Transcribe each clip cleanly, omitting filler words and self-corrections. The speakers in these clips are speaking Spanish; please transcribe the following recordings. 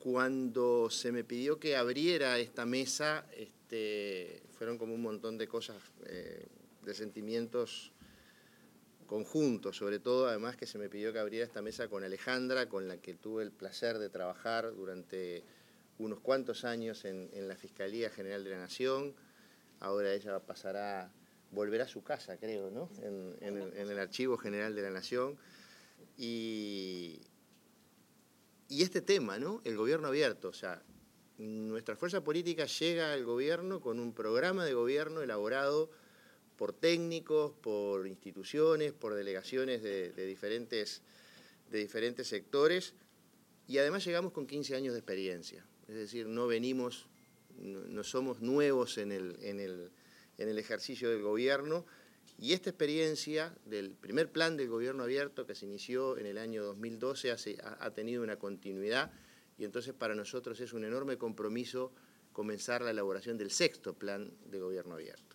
Cuando se me pidió que abriera esta mesa, fueron como un montón de cosas, de sentimientos conjuntos, sobre todo además que se me pidió que abriera esta mesa con Alejandra, con la que tuve el placer de trabajar durante unos cuantos años en la Fiscalía General de la Nación. Ahora ella volverá a su casa, creo, ¿no? En el Archivo General de la Nación. Y este tema, ¿no? El gobierno abierto, o sea, nuestra fuerza política llega al gobierno con un programa de gobierno elaborado por técnicos, por instituciones, por delegaciones de diferentes sectores, y además llegamos con 15 años de experiencia. Es decir, no somos nuevos en el ejercicio del gobierno, y esta experiencia del primer plan del gobierno abierto que se inició en el año 2012 ha tenido una continuidad, y entonces para nosotros es un enorme compromiso comenzar la elaboración del sexto plan de gobierno abierto.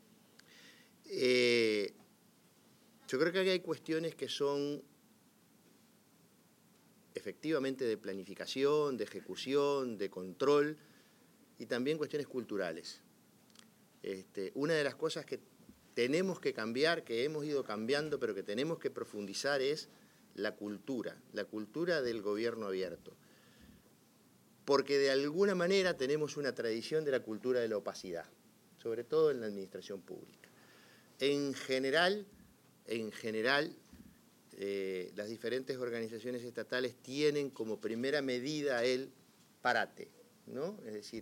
Yo creo que aquí hay cuestiones que son efectivamente de planificación, de ejecución, de control, y también cuestiones culturales. Una de las cosas que tenemos que cambiar, que hemos ido cambiando, pero que tenemos que profundizar, es la cultura del gobierno abierto. Porque de alguna manera tenemos una tradición de la cultura de la opacidad, sobre todo en la administración pública. En general, las diferentes organizaciones estatales tienen como primera medida el parate, ¿no? Es decir,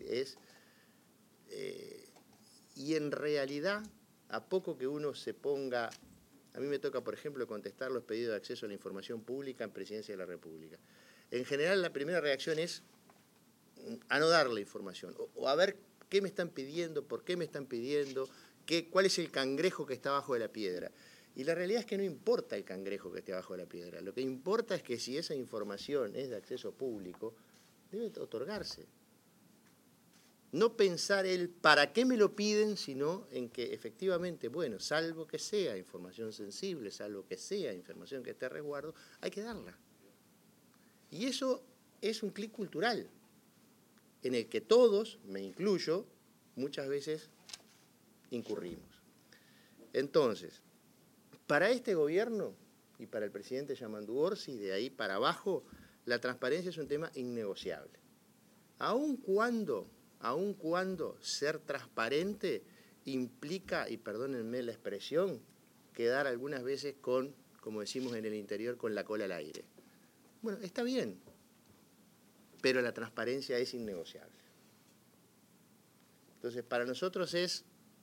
y en realidad, a poco que uno se ponga, a mí me toca, por ejemplo, contestar los pedidos de acceso a la información pública en Presidencia de la República. En general, la primera reacción es a no dar la información, o a ver qué me están pidiendo, por qué me están pidiendo, cuál es el cangrejo que está abajo de la piedra. Y la realidad es que no importa el cangrejo que esté abajo de la piedra. Lo que importa es que si esa información es de acceso público, debe otorgarse. No pensar el para qué me lo piden, sino en que efectivamente, bueno, salvo que sea información sensible, salvo que sea información que esté a resguardo, hay que darla. Y eso es un clic cultural, en el que todos, me incluyo, muchas veces incurrimos. Entonces, para este gobierno y para el presidente Yamandu Orsi, de ahí para abajo, la transparencia es un tema innegociable. Aun cuando ser transparente implica, y perdónenme la expresión, quedar algunas veces con, como decimos en el interior, con la cola al aire. Bueno, está bien, pero la transparencia es innegociable. Entonces, para nosotros es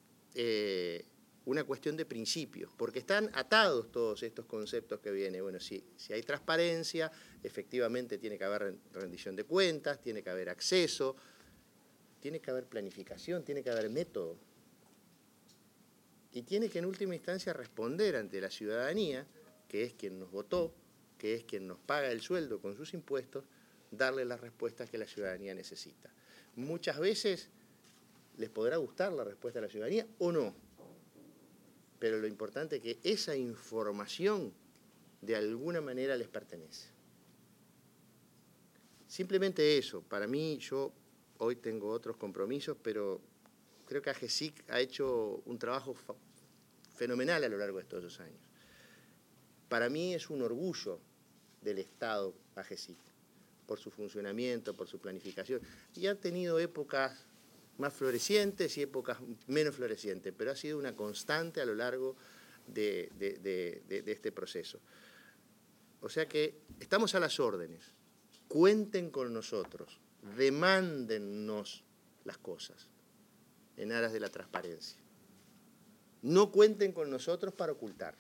una cuestión de principios, porque están atados todos estos conceptos que vienen. Bueno, si hay transparencia, efectivamente tiene que haber rendición de cuentas, tiene que haber acceso, tiene que haber planificación, tiene que haber método. Y tiene que en última instancia responder ante la ciudadanía, que es quien nos votó, que es quien nos paga el sueldo con sus impuestos, darle las respuestas que la ciudadanía necesita. Muchas veces les podrá gustar la respuesta de la ciudadanía o no, pero lo importante es que esa información de alguna manera les pertenece. Simplemente eso. Para mí, yo hoy tengo otros compromisos, pero creo que AGESIC ha hecho un trabajo fenomenal a lo largo de todos esos años. Para mí es un orgullo del Estado AGESIC, por su funcionamiento, por su planificación. Y ha tenido épocas más florecientes y épocas menos florecientes, pero ha sido una constante a lo largo de este proceso. O sea que estamos a las órdenes, cuenten con nosotros, demándennos las cosas en aras de la transparencia. No cuenten con nosotros para ocultar.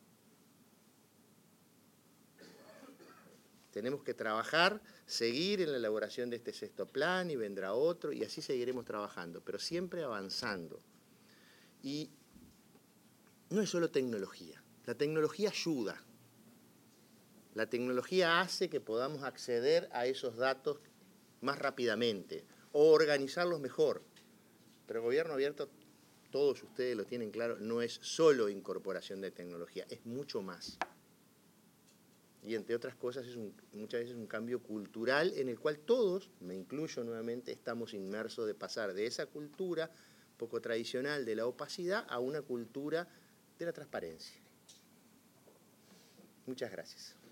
Tenemos que trabajar, seguir en la elaboración de este sexto plan, y vendrá otro, y así seguiremos trabajando, pero siempre avanzando. Y no es solo tecnología. La tecnología ayuda. La tecnología hace que podamos acceder a esos datos más rápidamente o organizarlos mejor. Pero el gobierno abierto, todos ustedes lo tienen claro, no es solo incorporación de tecnología, es mucho más. y entre otras cosas muchas veces un cambio cultural en el cual todos, me incluyo nuevamente, estamos inmersos de pasar de esa cultura poco tradicional de la opacidad a una cultura de la transparencia. Muchas gracias.